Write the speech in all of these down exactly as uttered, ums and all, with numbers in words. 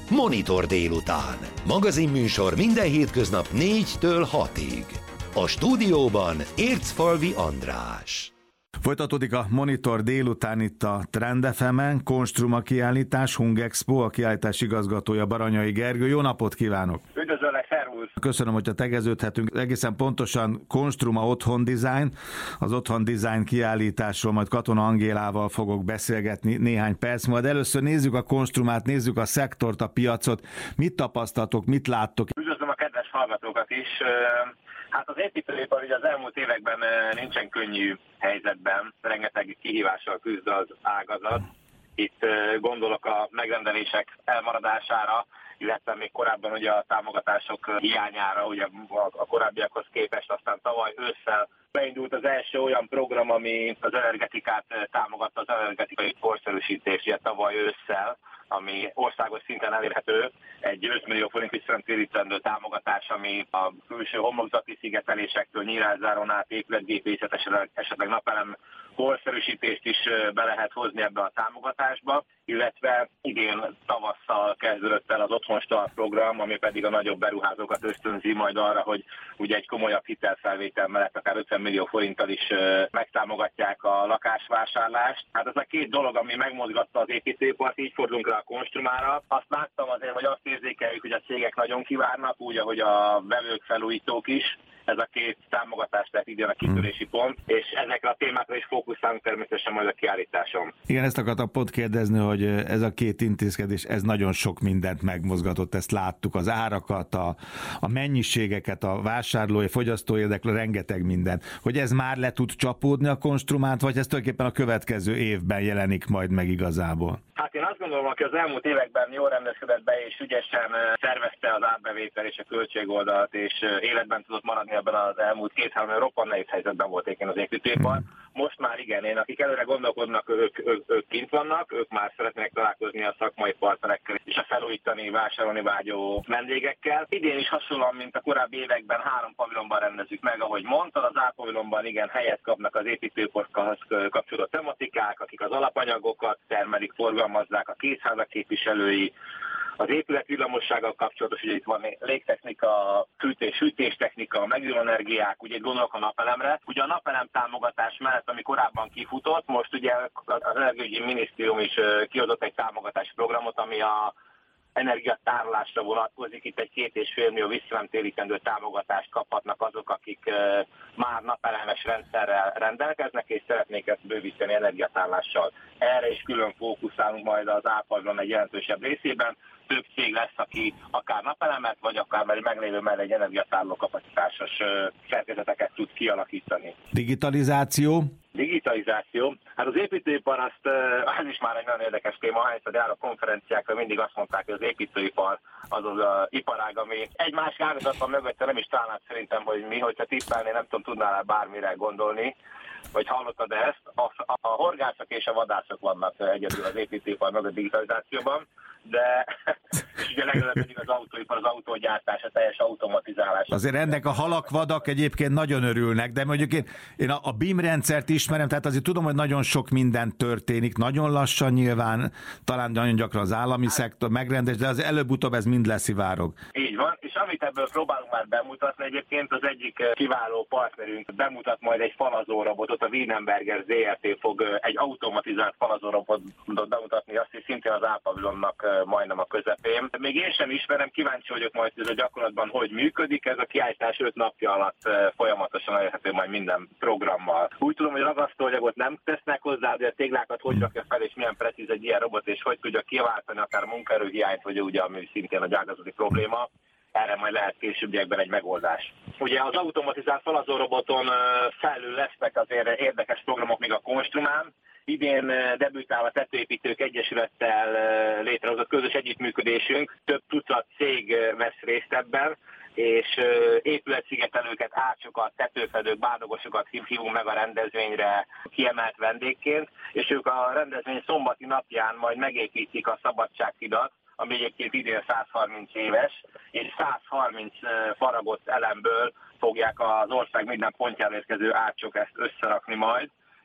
Monitor délután. Magazinműsor minden hétköznap négytől hatig. A stúdióban Ércfalvi András. Folytatódik a Monitor délután itt a Trend ef emen, Konstruma kiállítás, Hungexpo, a kiállítás igazgatója Baranyai Gergő. Jó napot kívánok! Üdvözöllek, szervusz! Köszönöm, hogyha tegeződhetünk. Egészen pontosan Konstruma Otthon Design, az Otthon Design kiállításról majd Katona Angélával fogok beszélgetni néhány perc. Majd először nézzük a Konstrumát, nézzük a szektort, a piacot. Mit tapasztaltok, mit láttok? Üdvözlöm a kedves hallgatókat is! Hát az építőipar ugye az elmúlt években nincsen könnyű helyzetben, rengeteg kihívással küzd az ágazat. Itt gondolok a megrendelések elmaradására, illetve még korábban ugye a támogatások hiányára, ugye a korábbiakhoz képest, aztán tavaly ősszel beindult az első olyan program, ami az energetikát támogatta, az energetikai korszerűsítést, ugye tavaly ősszel, ami országos szinten elérhető, egy öt millió forint visszatérítendő támogatás, ami a külső homlokzati szigetelésektől, nyírászáron át, épületgépészet, esetleg, esetleg napelem korszerűsítést is be lehet hozni ebbe a támogatásba, illetve idén tavasszal kezdődött el az Otthonstart program, ami pedig a nagyobb beruházókat ösztönzi majd arra, hogy ugye egy komolyabb hitelfelvétel mellett akár ötven millió forinttal is megtámogatják a lakásvásárlást. Hát ez a két dolog, ami megmozgatta az építőipart, így fordulunk rá a Konstrumára. Azt láttam azért, hogy azt érzékeljük, hogy a cégek nagyon kivárnak, úgy, ahogy a vevők, felújítók is. Ez a két támogatás, tehát idén a kitörési pont, és ezekre a témákra is fókuszálunk természetesen majd a kiállításon. Igen, ezt akartam pont kérdezni, hogy ez a két intézkedés, ez nagyon sok mindent megmozgatott, ezt láttuk, az árakat, a, a mennyiségeket, a vásárlói, fogyasztói érdeklő, rengeteg minden. Hogy ez már le tud csapódni a Konstrumát, vagy ez tulajdonképpen a következő évben jelenik majd meg igazából? Hát én azt gondolom, hogy az elmúlt években jól rendezkedett be, és ügyesen szervezte az árbevétel és a költségoldalt, és életben tudott maradni ebben az elmúlt két-három roppant nehéz helyzetben volt éppen az építőipar. Most már igen, én, akik előre gondolkodnak, ők, ők, ők kint vannak, ők már szeretnének találkozni a szakmai partnerekkel és a felújítani, vásárolni vágyó vendégekkel. Idén is hasonlóan, mint a korábbi években három pavilonban rendezzük meg, ahogy mondtad, az A pavilonban igen helyet kapnak az építőiparhoz kapcsolódó tematikák, akik az alapanyagokat termelik, forgalmazzák, a kézházak képviselői, az épület villamossággal kapcsolatos, ugye itt van légtechnika, fűtés, sütéstechnika, megújuló energiák, ugye gondolok a napelemre. Ugye a napelem támogatás mellett, ami korábban kifutott, most ugye az Energiaügyi Minisztérium is kiadott egy támogatási programot, ami a energiatárolásra vonatkozik. Itt egy két és fél millió visszanemtérítendő támogatást kaphatnak azok, akik már napelemes rendszerrel rendelkeznek, és szeretnék ezt bővíteni energiatárolással. Erre is külön fókuszálunk majd az áfalon egy jelentősebb részében. Több cég lesz, aki akár napelemet, vagy akár már meglévő mellett egy energiatároló kapacitásos szerkezeteket tud kialakítani. Digitalizáció? Digitalizáció. Hát az építőipar, azt, az is már egy nagyon érdekes téma, hányszor jár a konferenciákra, mindig azt mondták, hogy az építőipar az az a iparág, ami egy másik ágazatban mögötte nem is találnád szerintem, hogy mi, hogyha tippelnél, nem tudom, tudnál bármire gondolni, vagy hallottad ezt, a, a, a horgászok és a vadászok vannak egyedül az építőipar mögött digitalizációban, de és ugye legalább pedig az autóipar, az autógyártás, a teljes automatizálás. Azért ennek a halak, vadak egyébként nagyon örülnek, de mondjuk én, én a, a bé i em rendszert ismerem, tehát azért tudom, hogy nagyon sok minden történik, nagyon lassan nyilván, talán nagyon gyakran az állami hát, szektor megrendes, de az előbb-utóbb ez mind leszivárog. Így van, és amit ebből próbálunk már bemutatni egyébként, az egyik kiváló partnerünk bemutat majd egy falazórobotot, a Wienerberger zé er té fog egy automatizált falazórobotot bemutatni, azt is szintén az A-pavilonnak majdnem a közepén. Még én sem ismerem, kíváncsi vagyok majd, hogy ez a gyakorlatban hogy működik. Ez a kiállítás öt napja alatt folyamatosan elérhető majd minden programmal. Úgy tudom, hogy ragasztóanyagot nem tesznek hozzá, de a téglákat hogy rakja fel, és milyen precíz egy ilyen robot, és hogy tudja kiváltani akár munkaerőhiányt, vagy ugye, ami szintén a ágazati probléma. Erre majd lehet későbbiekben egy megoldás. Ugye az automatizált falazóroboton felül lesznek azért érdekes programok még a Konstrumán. Idén debütál a Tetőépítők Egyesülettel létrehozott közös együttműködésünk. Több tucat cég vesz részt ebben, és épületszigetelőket, ácsokat, tetőfedők, bárdogosokat hívunk meg a rendezvényre kiemelt vendégként, és ők a rendezvény szombati napján majd megépítik a Szabadsághidat, ami egyébként idén száz harminc éves, és száz harminc faragott elemből fogják az ország minden pontjára érkező ácsok ezt összerakni majd,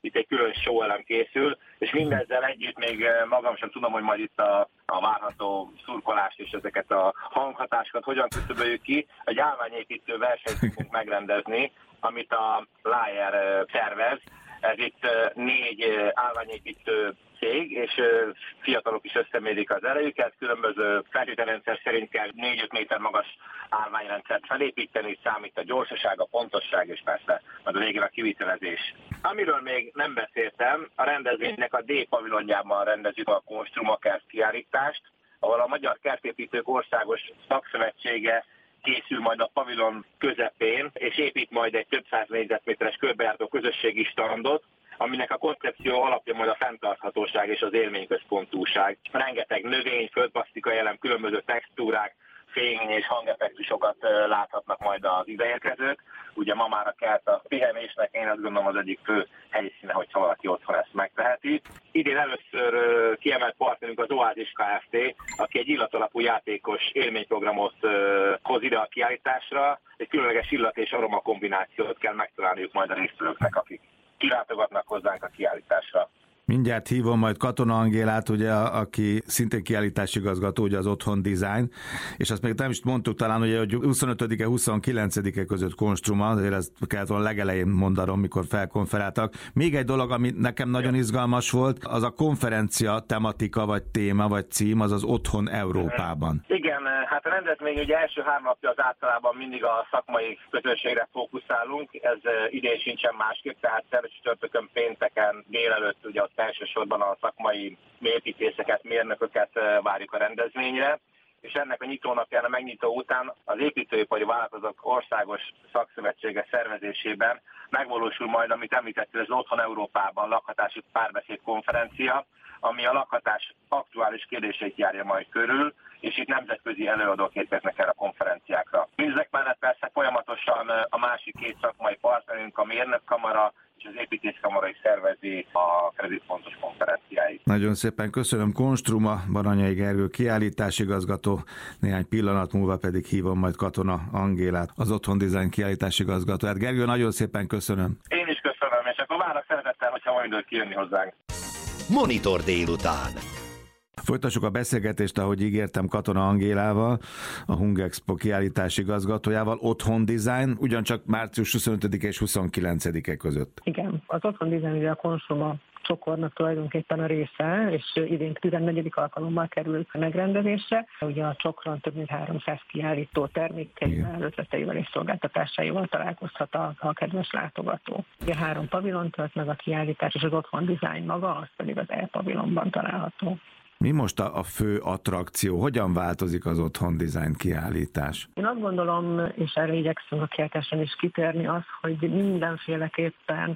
itt egy külön show-elem készül, és mindezzel együtt még magam sem tudom, hogy majd itt a, a várható szurkolást és ezeket a hanghatásokat hogyan küszöböljük ki. Egy állványépítő versenyt fogunk megrendezni, amit a Layer szervez. Ez itt négy állványépítő cég, és fiatalok is összemérik az erejüket. Különböző feltételrendszer szerint kell négy-öt méter magas állványrendszert felépíteni, számít a gyorsaság, a pontosság, és persze majd a végén a kivitelezés. Amiről még nem beszéltem, a rendezvénynek a D pavilonjában rendezzük a Konstruma Kert kiállítást, ahol a Magyar Kertépítők Országos Szakszövetsége készül majd a pavilon közepén, és épít majd egy több száz négyzetméteres körbejáró közösségi standot, aminek a koncepció alapja majd a fenntarthatóság és az élményközpontúság. Rengeteg növény, földplasztikai elem, különböző textúrák, fény és hangeffektusokat láthatnak majd az ideérkezők. Ugye ma már a kert a pihenésnek, én azt gondolom az egyik fő helyszíne, hogyha valaki otthon ezt megteheti. Idén először kiemelt partnerünk az Oázis Kft., aki egy illatalapú játékos élményprogramot hoz ide a kiállításra. Egy különleges illat és aroma kombinációt kell megtalálniuk majd a résztvevőknek, akik kilátogatnak hozzánk a kiállításra. Mindjárt hívom majd Katona Angélát, ugye, aki szintén kiállításigazgató, ugye az Otthon Design, és azt még nem is mondtuk talán, ugye, hogy huszonötödike huszonkilencedike között Konstruma, azért ezt kellett volna legelején mondanom, mikor felkonferáltak. Még egy dolog, ami nekem nagyon izgalmas volt, az a konferencia tematika, vagy téma, vagy cím, az az Otthon Európában. Igen, hát a rendezvény ugye első három napja az általában mindig a szakmai közönségre fókuszálunk, ez idén sincsen másképp, tehát csütörtökön, pénteken, délelőtt ugye elsősorban a szakmai építészeket, mérnököket várjuk a rendezvényre, és ennek a nyitónapján, a megnyitó után az építőipari vállalkozók országos szakszövetsége szervezésében megvalósul majd, amit említettél, az Otthon Európában lakhatási párbeszéd konferencia, ami a lakhatás aktuális kérdéseit járja majd körül, és itt nemzetközi előadók érkeznek el a konferenciákra. Mindezek mellett persze folyamatosan a másik két szakmai partnerünk, a Mérnökkamara és az Építészkamara is szervezi a kreditfontos konferenciáit. Nagyon szépen köszönöm. Konstruma, Baranyai Gergő kiállításigazgató, néhány pillanat múlva pedig hívom majd Katona Angélát, az Otthon Design kiállításigazgatóját. Gergő, nagyon szépen köszönöm. Én is köszönöm, és akkor várok szeretettel, hogyha majd időt kijönni hozzánk. Monitor délután. Folytassuk a beszélgetést, ahogy ígértem, Katona Angélával, a Hungexpo kiállítási igazgatójával, Otthon Design, ugyancsak március huszonötödike és huszonkilencedike között. Igen, az Otthon Design ugye a Konstruma csokornak tulajdonképpen a része, és idén tizennegyedik alkalommal került megrendezésre. Ugye a csokron több mint háromszáz kiállító termékeivel, ötleteivel és szolgáltatásaival találkozhat a, a kedves látogató. Ugye három pavilon tölt meg a kiállítás, és az Otthon Design maga, az pedig az E-pavilonban található. Mi most a, a fő attrakció? Hogyan változik az Otthon Design kiállítás? Én azt gondolom, és erre igyekszünk a kiállításon is kitérni, az, hogy mindenféleképpen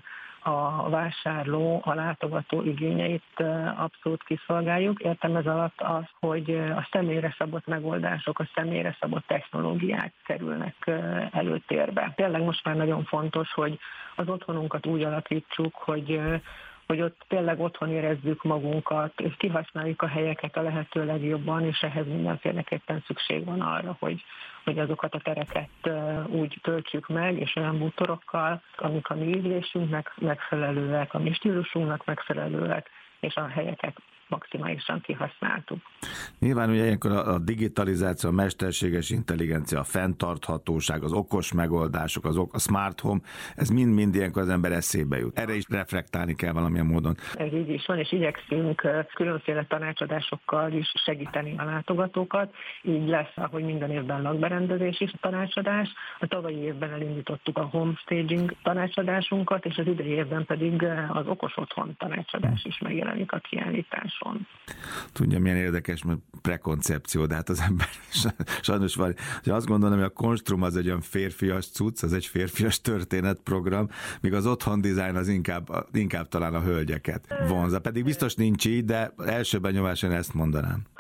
a vásárló, a látogató igényeit abszolút kiszolgáljuk. Értem ez alatt az, hogy a személyre szabott megoldások, a személyre szabott technológiák kerülnek előtérbe. Tényleg most már nagyon fontos, hogy az otthonunkat úgy alakítsuk, hogy hogy ott tényleg otthon érezzük magunkat, és kihasználjuk a helyeket a lehető legjobban, és ehhez mindenféleképpen szükség van arra, hogy, hogy azokat a tereket úgy töltsük meg, és olyan bútorokkal, amik a mi ízlésünknek megfelelőek, a mi stílusunknak megfelelőek, és a helyeket maximálisan kihasználtuk. Nyilván ugye ilyenkor a digitalizáció, a mesterséges intelligencia, a fenntarthatóság, az okos megoldások, az ok, a smart home, ez mind-mind ilyenkor az ember eszébe jut. Erre is reflektálni kell valamilyen módon. Ez így is van, és igyekszünk különféle tanácsadásokkal is segíteni a látogatókat. Így lesz, ahogy minden évben lakberendezés is tanácsadás. A tavalyi évben elindítottuk a home staging tanácsadásunkat, és az idei évben pedig az okos otthon tanácsadás is megjelenik a kiállítás. Tudja, milyen érdekes, mert prekoncepció, de hát az ember sajnos van. Azt gondolom, hogy a Konstrum az egy olyan férfias cucc, az egy férfias történetprogram, míg az Otthon Design az inkább, inkább talán a hölgyeket vonza. Pedig biztos nincs így, de első benyomáson ezt mondanám. Hát én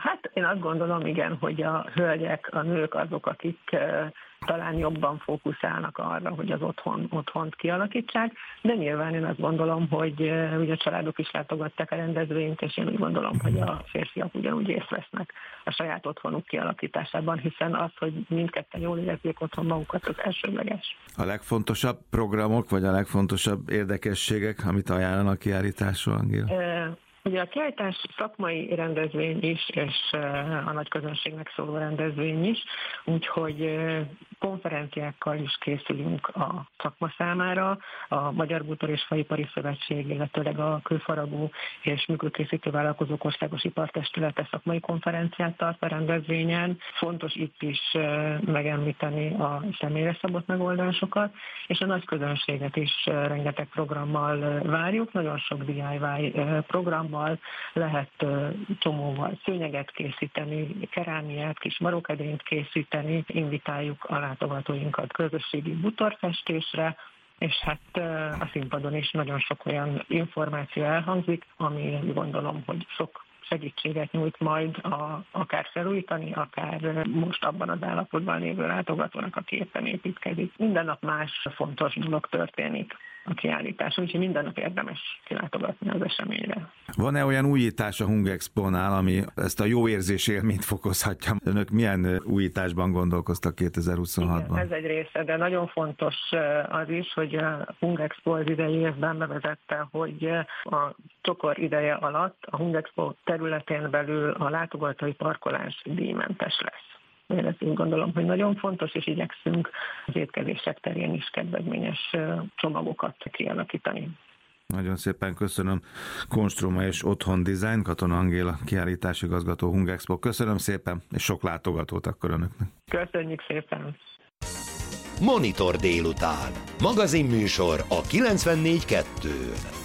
azt gondolom, igen, hogy a hölgyek, a nők azok, akik talán jobban fókuszálnak arra, hogy az otthon, otthont kialakítsák, de nyilván én azt gondolom, hogy ugye a családok is látogatták a rendezvényt, és én úgy gondolom, hogy a férfiak ugyanúgy részt vesznek a saját otthonuk kialakításában, hiszen az, hogy mindketten jól érezzék otthon magukat, az elsődleges. A legfontosabb programok, vagy a legfontosabb érdekességek, amit ajánlanak a kiállításról, Angéla? E- Ugye a kiállítás szakmai rendezvény is, és a nagy közönségnek szóló rendezvény is, úgyhogy konferenciákkal is készülünk a szakma számára. A Magyar Bútor és Faipari Szövetség, illetőleg a Kőfaragó és Működkészítő Vállalkozók Országos Ipartestülete szakmai konferenciát tart a rendezvényen. Fontos itt is megemlíteni a személyre szabott megoldásokat, és a nagy közönséget is rengeteg programmal várjuk. Nagyon sok dé i vaj programmal lehet csomóval szőnyeget készíteni, kerámiát, kis marokedényt készíteni, invitáljuk a látogatóinkat közösségi bútorfestésre, és hát a színpadon is nagyon sok olyan információ elhangzik, ami gondolom, hogy sok segítséget nyújt majd a, akár felújítani, akár most abban az állapotban lévő látogatónak, aki éppen építkezik. Minden nap más fontos dolog történik a kiállításon, úgyhogy minden nap érdemes kilátogatni az eseményre. Van-e olyan újítás a Hungexpo-nál, ami ezt a jó érzés élményt fokozhatja? Önök milyen újításban gondolkoztak kétezer-huszonhatban? Igen, ez egy része, de nagyon fontos az is, hogy a Hungexpo az idei évben bevezette, hogy a csokor ideje alatt a Hungexpo területén belül a látogatói parkolás díjmentes lesz. Én ezt úgy gondolom, hogy nagyon fontos, és igyekszünk az étkezések terén is kedvezményes csomagokat kialakítani. Nagyon szépen köszönöm. Konstruma és Otthon Design, Katona Angéla kiállításigazgató, Hungexpo. Köszönöm szépen, és sok látogatót akkor önöknek. Köszönjük szépen. Monitor délután. Magazinműsor a kilencvennégy kettőn.